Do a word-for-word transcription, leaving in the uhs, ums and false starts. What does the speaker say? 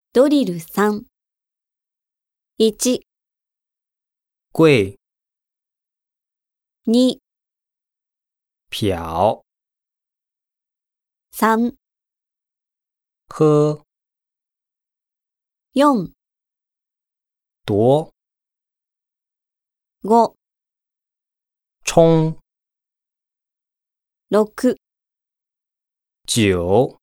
ドリルさん。いち、 柜、 に、 漂、 さん、 喝、 よん、 夺、 ご、 冲、 ろく、 九、